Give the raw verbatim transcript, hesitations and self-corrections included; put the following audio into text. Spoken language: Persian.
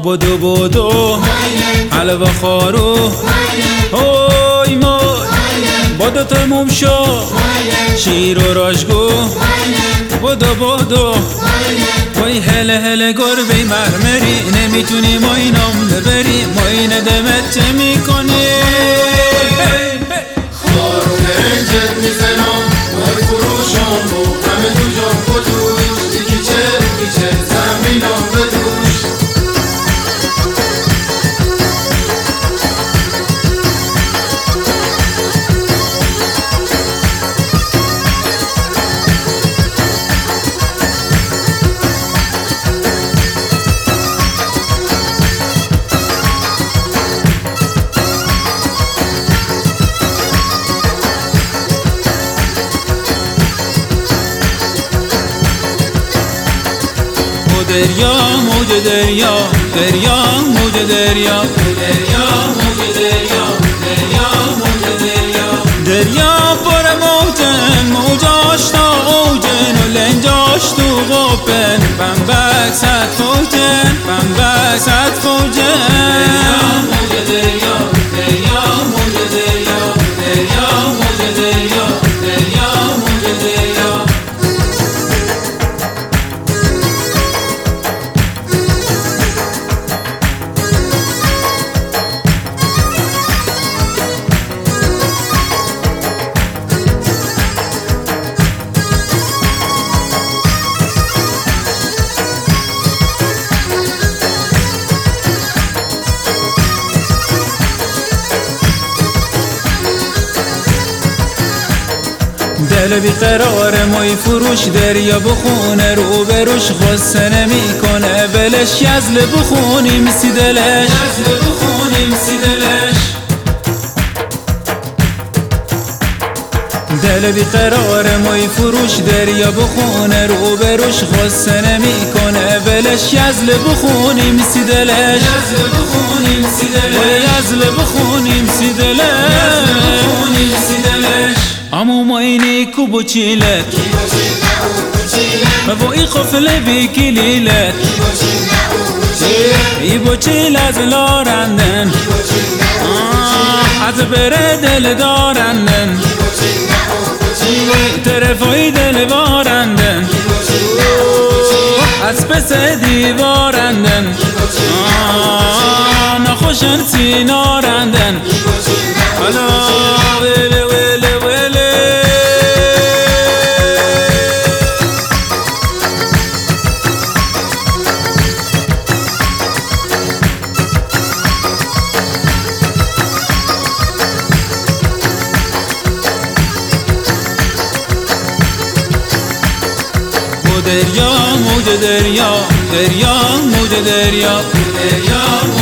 بدو بدو حلوه خارو اوی مای بدو تموم شو شیر و راشگو بدو بدو وای هله هله گربه مرمری نمیتونی ماینام ببری ماین دمت چه میکنی خارو نرنجت میزنم وای فروشم رو همه دو جان بدوش یکی چه یکی چه زمینم بدوش دریا موج دریا دریا موج دریا دریا موج دریا دریا موج دریا دریا پر موجن موجاش تا اوجن و لنجاش تو غپن بمبک صد فوجن بمبک صد فوجن دریا موج دریا دریا موج دریا دریا موج دریا دریا موج دریا دل بیقرار مای فروش دریا بخونه رو بروش غصه نمیکنه بلش یزل بخونیم سی دلش یزل بخونیم سی دلش دل بیقرار مای فروش دریا بخونه رو بروش غصه نمیکنه بلش یزل بخونیم سی دلش یزل بخونیم سی دلش یزل بخونیم سی دلش یزل بخونیم سی دلش امو ماینی کو بوچیلت و ای خفله بی کلیلت ای بوچیل از لارندن از بره دل دارندن طرفای دل بارندن از پس دیوارندن نخوشن سینارندن حالا ویله ویله ویله دریا موج دریا دریا موج دریا دریا